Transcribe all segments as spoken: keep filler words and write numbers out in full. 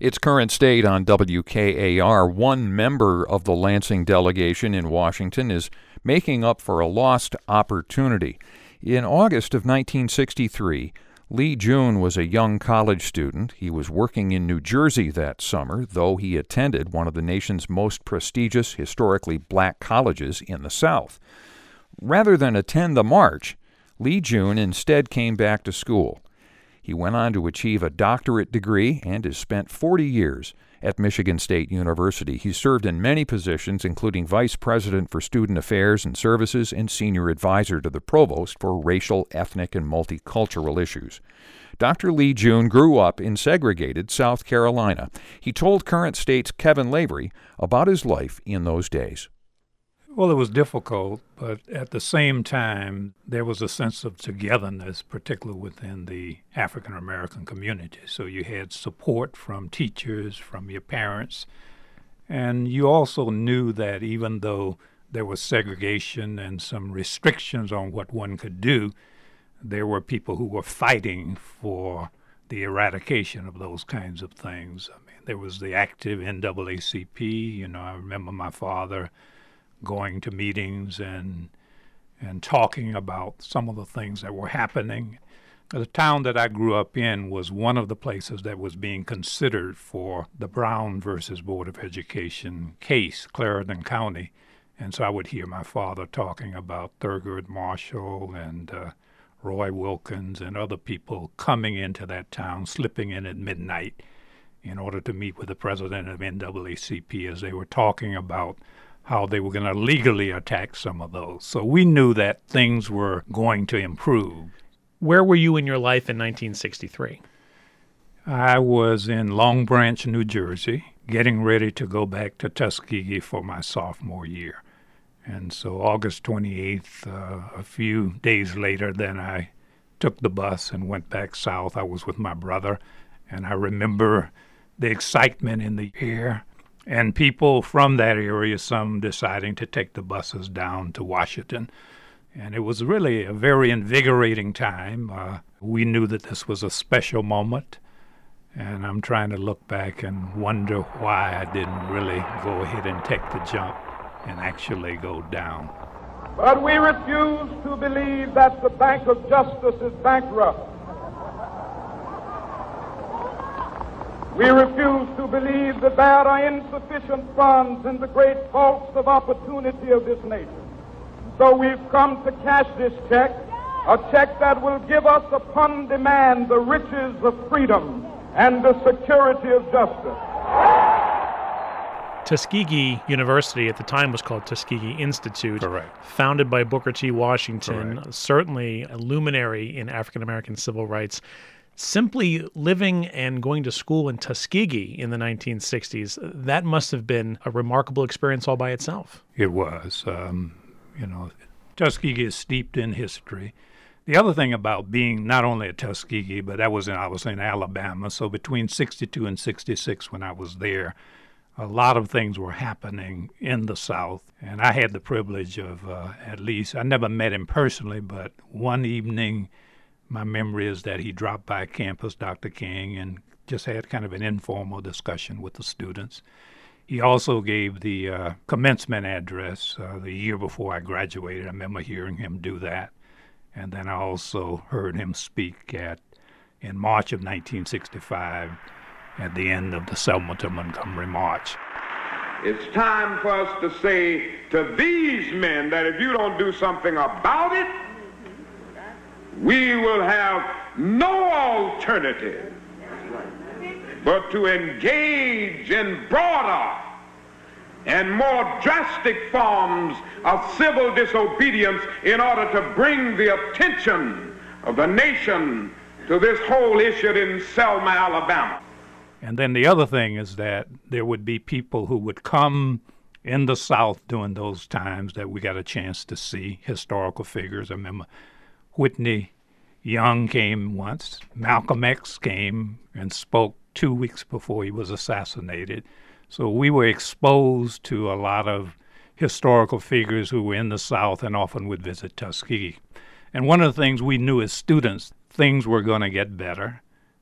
It's Current State on W K A R. One member of the Lansing delegation in Washington is making up for a lost opportunity. In August of nineteen sixty-three, Lee June was a young college student. He was working in New Jersey that summer, though he attended one of the nation's most prestigious historically black colleges in the South. Rather than attend the march, Lee June instead came back to school. He went on to achieve a doctorate degree and has spent forty years at Michigan State University. He served in many positions, including Vice President for Student Affairs and Services and Senior Advisor to the Provost for Racial, Ethnic, and Multicultural Issues. Doctor Lee June grew up in segregated South Carolina. He told Current State's Kevin Lavery about his life in those days. Well, it was difficult, but at the same time, there was a sense of togetherness, particularly within the African American community. So you had support from teachers, from your parents, and you also knew that even though there was segregation and some restrictions on what one could do, there were people who were fighting for the eradication of those kinds of things. I mean, there was the active N double A C P. You know, I remember my father going to meetings and and talking about some of the things that were happening. The town that I grew up in was one of the places that was being considered for the Brown versus Board of Education case, Clarendon County. And so I would hear my father talking about Thurgood Marshall and uh, Roy Wilkins and other people coming into that town, slipping in at midnight in order to meet with the president of N double A C P as they were talking about how they were going to legally attack some of those. So we knew that things were going to improve. Where were you in your life in nineteen sixty-three? I was in Long Branch, New Jersey, getting ready to go back to Tuskegee for my sophomore year. And so August twenty-eighth, uh, a few days later, then I took the bus and went back south. I was with my brother, and I remember the excitement in the air. And people from that area, some deciding to take the buses down to Washington. And it was really a very invigorating time. Uh, we knew that this was a special moment. And I'm trying to look back and wonder why I didn't really go ahead and take the jump and actually go down. But we refuse to believe that the Bank of Justice is bankrupt. We refuse to believe that there are insufficient funds in the great vaults of opportunity of this nation. So we've come to cash this check, a check that will give us upon demand the riches of freedom and the security of justice. Tuskegee University at the time was called Tuskegee Institute. Correct. Founded by Booker T. Washington, Correct. Certainly a luminary in African American civil rights. Simply living and going to school in Tuskegee in the nineteen sixties, that must have been a remarkable experience all by itself. It was. Um, you know, Tuskegee is steeped in history. The other thing about being not only at Tuskegee, but that was in, I was in Alabama, so between sixty-two and sixty-six when I was there, a lot of things were happening in the South. And I had the privilege of uh, at least, I never met him personally, but one evening, my memory is that he dropped by campus, Doctor King, and just had kind of an informal discussion with the students. He also gave the uh, commencement address uh, the year before I graduated. I remember hearing him do that. And then I also heard him speak at in March of nineteen sixty-five at the end of the Selma to Montgomery March. It's time for us to say to these men that if you don't do something about it, we will have no alternative but to engage in broader and more drastic forms of civil disobedience in order to bring the attention of the nation to this whole issue in Selma, Alabama. And then the other thing is that there would be people who would come in the South during those times that we got a chance to see, historical figures. I remember Whitney Young came once. Malcolm X came and spoke two weeks before he was assassinated. So we were exposed to a lot of historical figures who were in the South and often would visit Tuskegee. And one of the things we knew as students, things were going to get better.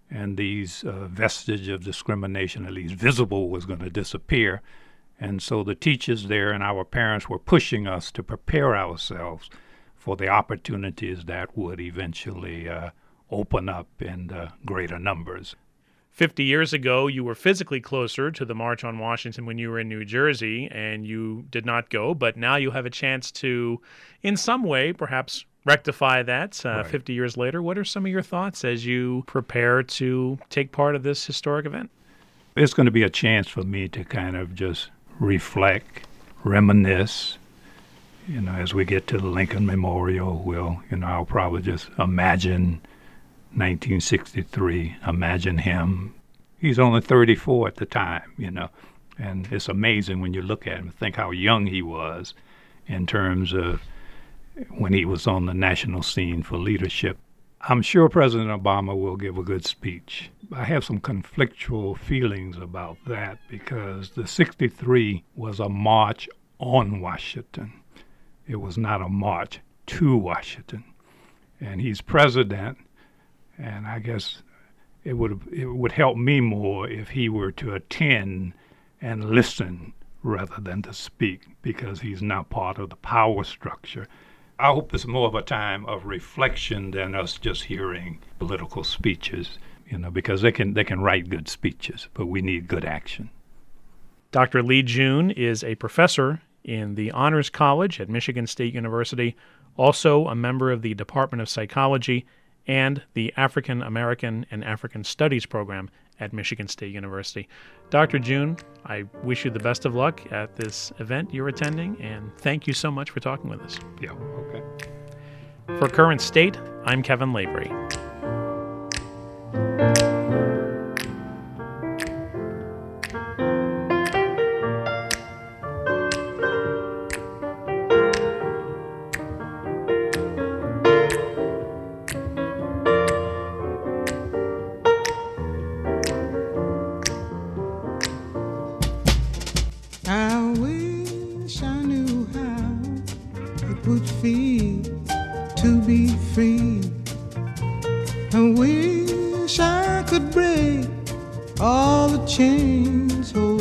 and these uh, vestige of discrimination, at least visible, was going to disappear. And so the teachers there and our parents were pushing us to prepare ourselves for the opportunities that would eventually uh, open up in uh, greater numbers. fifty years ago, you were physically closer to the March on Washington when you were in New Jersey, and you did not go, but now you have a chance to, in some way, perhaps rectify that uh, Right. fifty years later. What are some of your thoughts as you prepare to take part of this historic event? It's going to be a chance for me to kind of just reflect, reminisce. You know, as we get to the Lincoln Memorial, we'll, you know, I'll probably just imagine nineteen sixty-three, imagine him. He's only thirty-four at the time, you know, and it's amazing when you look at him, think how young he was in terms of when he was on the national scene for leadership. I'm sure President Obama will give a good speech. I have some conflictual feelings about that because the sixty-three was a march on Washington. It was not a march to Washington. And he's president, and I guess it would it would help me more if he were to attend and listen rather than to speak, because he's not part of the power structure. I hope it's more of a time of reflection than us just hearing political speeches, you know, because they can they can write good speeches, but we need good action. Doctor Lee June is a professor in the Honors College at Michigan State University, also a member of the Department of Psychology and the African American and African Studies program at Michigan State University. Doctor June, I wish you the best of luck at this event you're attending, and thank you so much for talking with us. Yeah, okay. For Current State, I'm Kevin Lavery. I wish I knew how it would feel to be free. I wish I could break all the chains holding